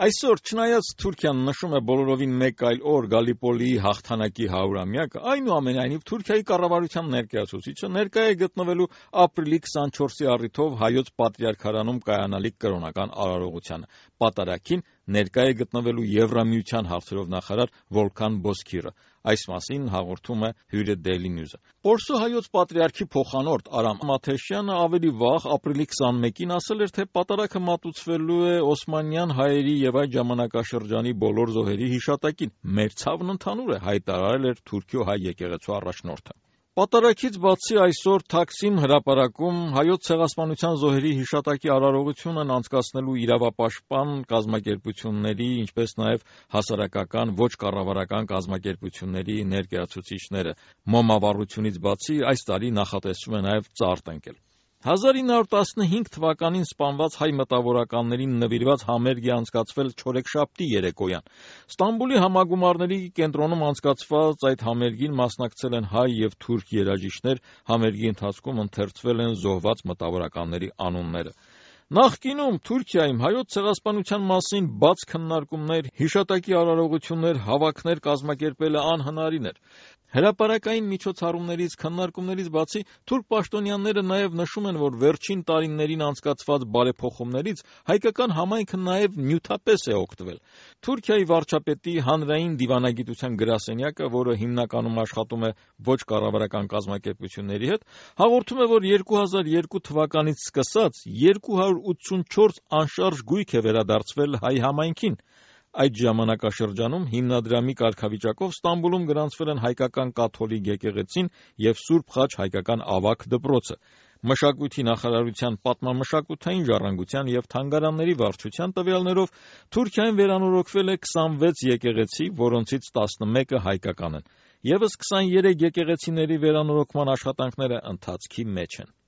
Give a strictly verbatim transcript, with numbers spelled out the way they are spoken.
Այսօր չնայած Թուրքիան նշում է բոլորովին մեկ այլ օր Գալիպոլիի հաղթանակի հարյուրամյակը, այնուամենայնիվ Թուրքիայի կառավարության ներկայացուցիչը ներկա է գտնվելու ապրիլի քսանչորսի առիթով Հայոց Պատրիարքարանում կայանալիք կրոնական արարողությանը։ Պատարագին ներկա է գտնվելու Եվրամիության հարցերով նախարար Վոլքան Բոսքիրը։ Այս մասին հաղորդում է Հյուրե Daily News-ը։ Պորսու հայոց պատրիարքի փոխանորդ Արամ Մաթեշյանը ավելի վաղ ապրիլի քսանմեկին ասել էր, թե պատարագը մատուցվելու է օսմանյան հայերի եւ այդ ժամանակաշրջանի բոլոր զոհերի հիշատակին։ Մեր ցավն ընդհանուր է, հայտարարել էր Թուրքիո հայ եկեղեցու առաջնորդը։ Պատարագից բացի այսօր Թաքսիմ հրապարակում Հայոց ցեղասպանության զոհերի հիշատակի արարողությունն անցկացնելու իրավապաշտպան կազմակերպությունների, ինչպես նաև հասարակական ոչ կառավարական կազմակերպությունների ներկայացուցիչները մոմավառությունից բացի այս տարի նախատեսվում է նաև ծարտ ընկել։ հազար ինը հարյուր տասնհինգ թվականին սպանված հայ մտավորականներին նվիրված համերգ է անցկացվել չորեքշաբթի երեկոյան։ Ստամբուլի համագումարների կենտրոնում անցկացված այդ համերգին մասնակցել են հայ եւ թուրք երաժիշտներ, համերգի ընթացքում ընթերցվել են զոհված մտավորականների անունները։ Նախկինում Թուրքիայում հայոց ցեղասպանության մասին բաց քննարկումներ, հիշատակի արարողություններ, հավաքներ կազմակերպելը անհնարին էր։ Հրապարակային միջոցառումներից, քննարկումներից բացի թուրք պաշտոնյաները նաև նշում են, որ վերջին տարիներին անցկացված բարեփոխումներից հայկական համայնքը նաև նյութապես է օգտվել։ Թուրքիայի վարչապետի հանրային դիվանագիտության գրասենյակը, որը հիմնականում աշխատում է ոչ կառավարական կազմակերպությունների հետ, հաղորդում է, որ երկու հազար երկու թվականից սկսած երկու հարյուր ութսունչորս անշարժ գույք է վերադարձվել հայ համայնքին։ Այդ ժամանակաշրջանում հիմնադրամի կարգավիճակով Ստամբուլում գրանցվել են հայկական կաթոլիկ եկեղեցին եւ Սուրբ Խաչ հայկական ավագ դպրոցը։ Մշակույթի նախարարության պատմամշակութային ժառանգության եւ թանգարանների վարչության տվյալներով Թուրքիայում վերանորոգվել է քսանվեց եկեղեցի, որոնցից տասնմեկը հայկական են։ Եվս քսաներեք եկեղեցիների վերանորոգման աշխատանքները ընթացքի մեջ են։